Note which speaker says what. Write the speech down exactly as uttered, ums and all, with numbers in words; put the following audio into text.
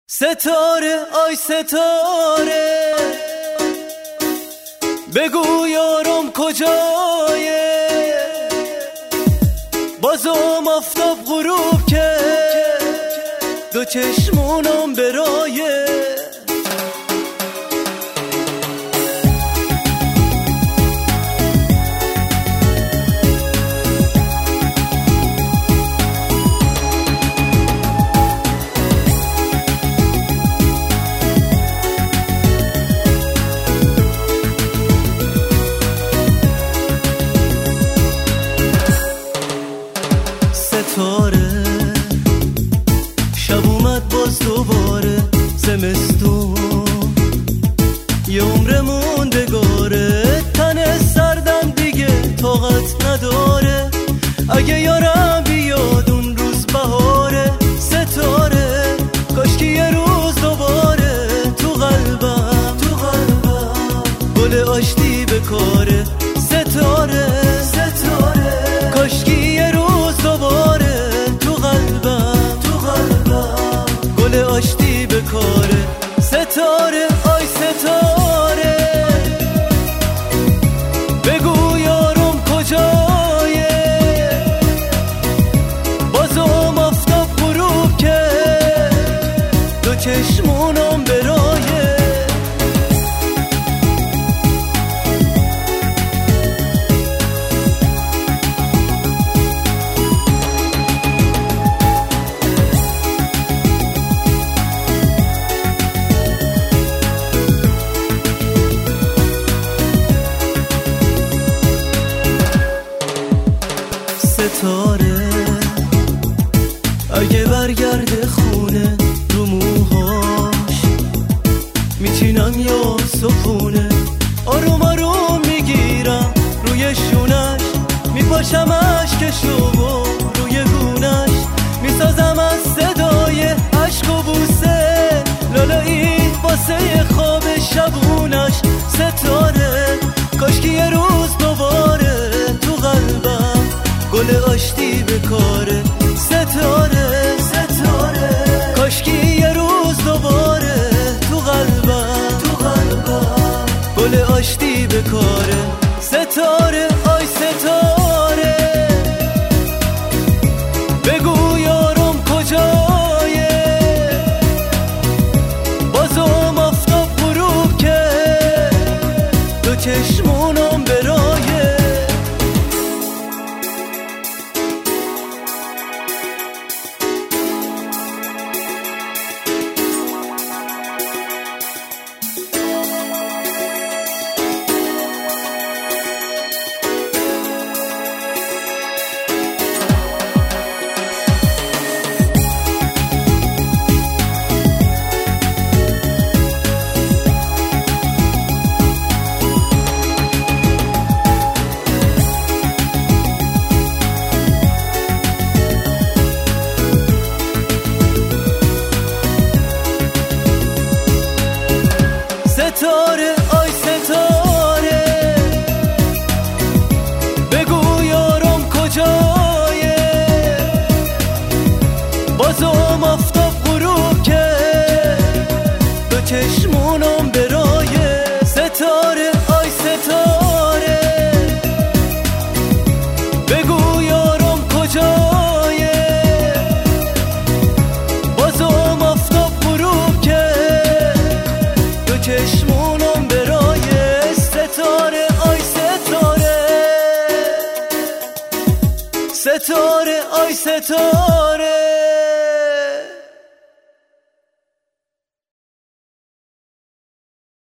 Speaker 1: ستاره آی ستاره بگو یارم کجایه، بازم آفتاب غروب که دو چشمونم برایه. ستاره شب اومد باز دوباره، زمستون یه عمر موندگاره، تن سردم دیگه طاقت نداره، اگه یارم بیاد اون روز بهاره. ستاره کاشکی یه روز دوباره تو قلبم تو قلبم گل آشتی بکاره. ستاره ستاره کاشکی یه روز دوباره تو قلبم تو قلبم گل آشتی بکاره. ستاره آی ستاره بگو یارم کجایه، بازم آفتاب غروب که دو چشمونم برایه. ستاره اگه برگرده خونه رو موهاش میچینم یا سکونه، آروم آروم میگیرم روی شونش، میپاشم عشقشو روی گونش، میسازم از صدای عشق و بوسه لالایی واسه خواب شبونش. ستاره کاشکی یه روز دوباره تو قلبم گل آشتی بکاره. ستاره ستاره کاشکی یه روز دوباره تو قلبم تو قلبم گل آشتی بکاره. ستاره آی ستاره بگو یارم کجایه، بازم آفتاب غروب که دو چشمونم برایه. ستاره آی ستاره بگو یارم کجایه، بازم آفتاب غروب که دو چشمونم برایه. ستاره آی ستاره بگو یارم کجایه، بازم آفتاب غروب که دو چشمونم برایه. ستاره آی ستاره ستاره آی ستاره